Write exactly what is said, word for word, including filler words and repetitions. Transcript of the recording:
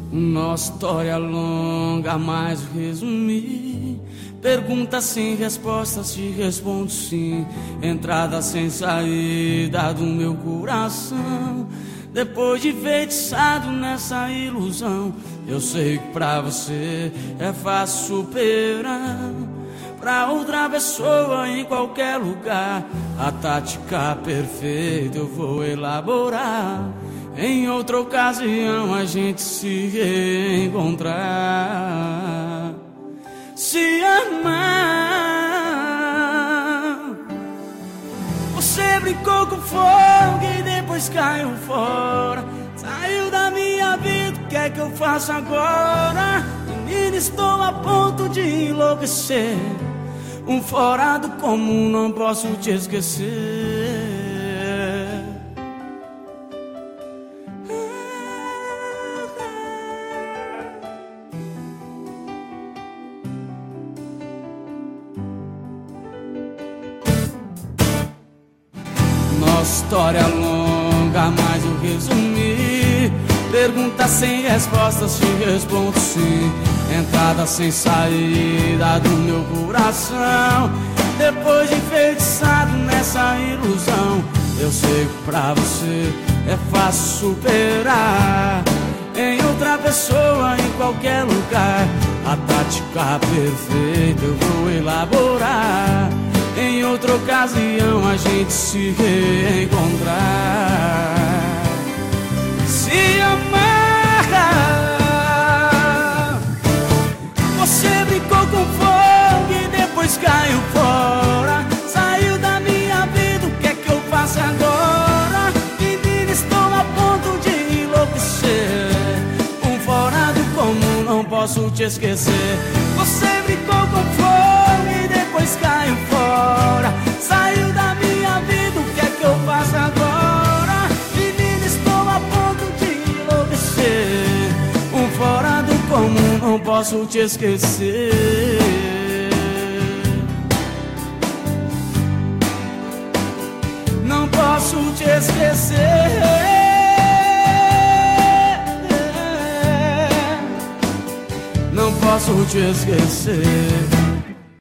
Nossa história longa, mas resumir. Perguntas sem respostas, te respondo sim. Entrada sem saída do meu coração. Depois de feitiçado nessa ilusão, eu sei que pra você é fácil superar. Pra outra pessoa em qualquer lugar, a tática perfeita eu vou elaborar. Em outra ocasião a gente se reencontrar. Se amar. Você brincou com fogo e depois caiu fora. Saiu da minha vida, o que é que eu faço agora? Menina, estou a ponto de enlouquecer. Um fora do comum, não posso te esquecer. Nossa história longa, mas eu resumi. Perguntas sem respostas, te respondo sim. Entrada sem saída do meu coração. Depois de enfeitiçado nessa ilusão, eu sei que pra você é fácil superar. Em outra pessoa, em qualquer lugar, a tática perfeita eu vou elaborar. Em outra ocasião a gente se reencontrar. Se amar. Você brincou com fogo e depois caiu fora. Saiu da minha vida, o que é que eu faço agora? Menina, estou a ponto de enlouquecer. Um fora do comum, não posso te esquecer. Você brincou com fogo e depois caiu fora. Saiu da minha vida, o que é que eu faço agora? Menina, estou a ponto de enlouquecer. Um fora do comum, não posso te esquecer. Não posso te esquecer. Não posso te esquecer.